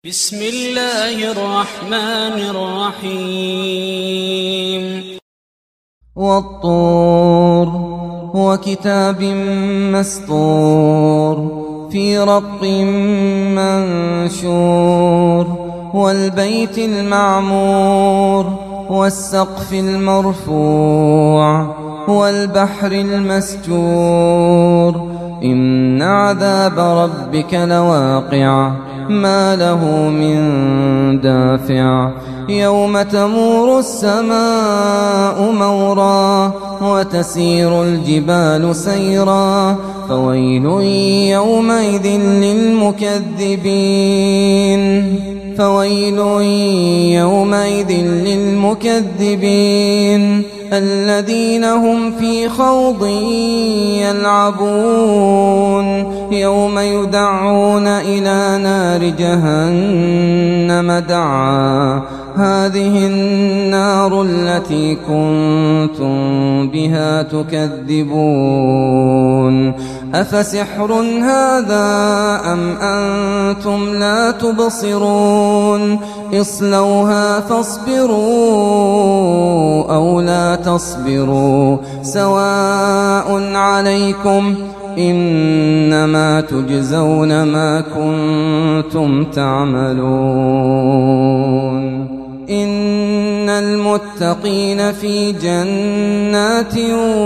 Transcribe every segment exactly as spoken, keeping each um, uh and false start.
بسم الله الرحمن الرحيم. والطور وكتاب مسطور في رق منشور والبيت المعمور والسقف المرفوع والبحر المسجور إن عذاب ربك لواقع ما له من دافع يوم تمور السماء مورا وتسير الجبال سيرا فويل يومئذ للمكذبين فويل يومئذ للمكذبين الذين هم في خوض يلعبون يوم يدعون إلى نار جهنم دعا هذه النار التي كنتم بها تكذبون أفسحر هذا أم أنتم لا تبصرون اصلوها فاصبروا أو لا تصبروا سواء عليكم إنما تجزون ما كنتم تعملون إن المتقين في جنات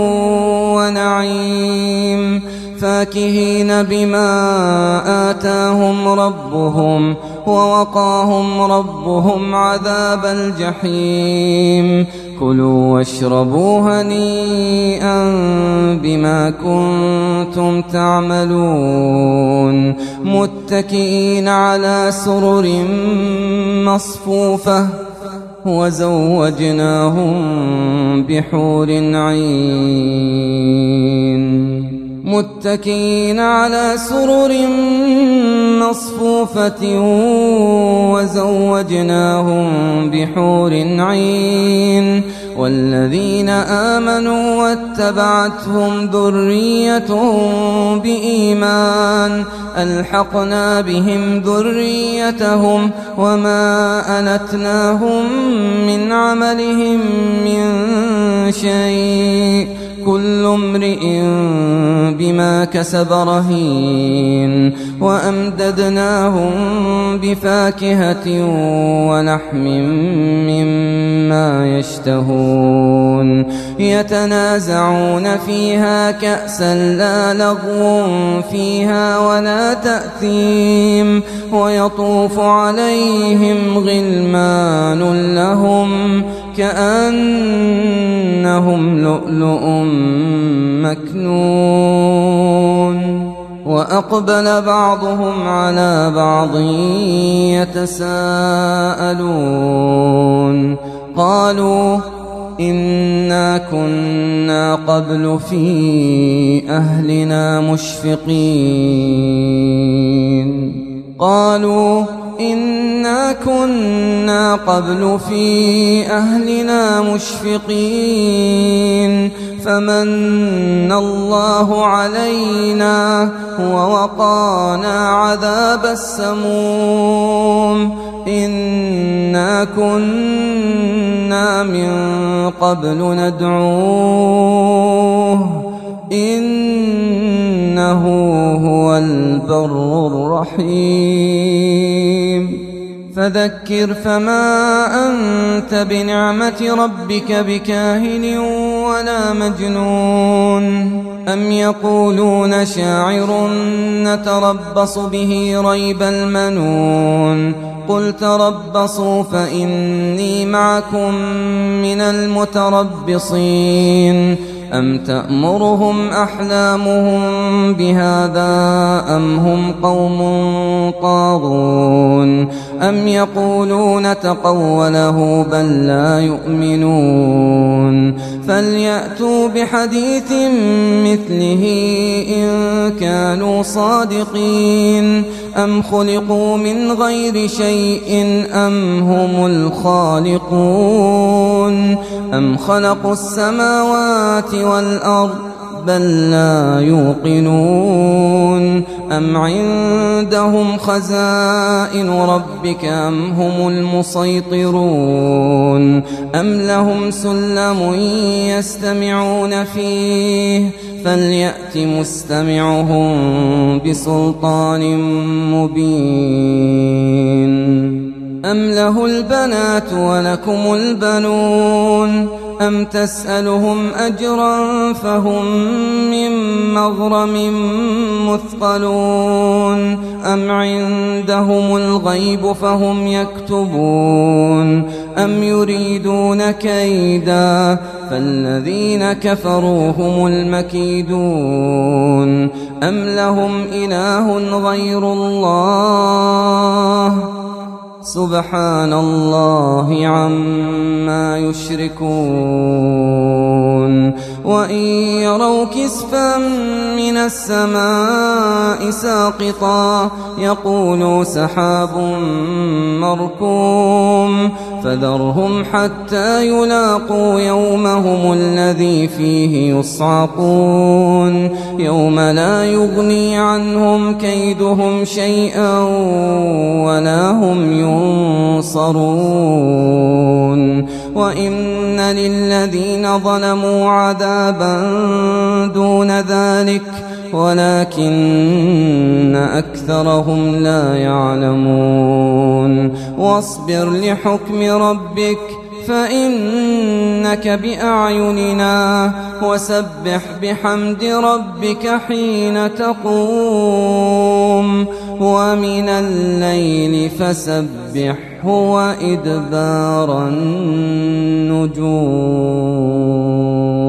ونعيم فاكهين بما آتاهم ربهم ووقاهم ربهم عذاب الجحيم كلوا واشربوا هنيئا بما كنتم تعملون متكئين على سرر مصفوفة وزوجناهم بحور عين متكئين على سرر مصفوفة وزوجناهم بحور عين والذين آمنوا واتبعتهم ذريتهم بإيمان ألحقنا بهم ذريتهم وما ألتناهم من عملهم من شيء كل امرئ بما كسب رهين وأمددناهم بفاكهة ولحم مما يشتهون يتنازعون فيها كأسا لا لغو فيها ولا تأثيم ويطوف عليهم غلمان لهم كأنهم لؤلؤ مكنون وأقبل بعضهم على بعض يتساءلون قالوا إنا كنا قبل في أهلنا مشفقين قالوا إنا كنا قبل في أهلنا مشفقين فمن الله علينا ووقانا عذاب السموم إنا كنا من قبل ندعوه إنه هو البر الرحيم فذكر فما أنت بنعمة ربك بكاهن ولا مجنون أم يقولون شاعر نتربص به ريب المنون قل تربصوا فإني معكم من المتربصين أم تأمرهم أحلامهم بهذا أم هم قوم طاغون أم يقولون تقوله بل لا يؤمنون فليأتوا بحديث مثله إن كانوا صادقين أم خلقوا من غير شيء أم هم الخالقون أم خلقوا السماوات والأرض بل لا يوقنون أم عندهم خزائن ربك أم هم المسيطرون أم لهم سلم يستمعون فيه فليأت مستمعهم بسلطان مبين أم له البنات ولكم البنون أم تسألهم أجرا فهم من مغرم مثقلون أم عندهم الغيب فهم يكتبون أم يريدون كيدا فالذين كفروا هم المكيدون أم لهم إله غير الله سبحان الله عما يشركون وإن يروا كسفا من السماء ساقطا يقولوا سحاب مركوم فذرهم حتى يلاقوا يومهم الذي فيه يصعقون يوم لا يغني عنهم كيدهم شيئا ولا هم ينصرون وإن للذين ظلموا عذابا دون ذلك ولكن أكثرهم لا يعلمون واصبر لحكم ربك فإنك بأعيننا وسبح بحمد ربك حين تقوم ومن الليل فسبحه وإدبار النجوم.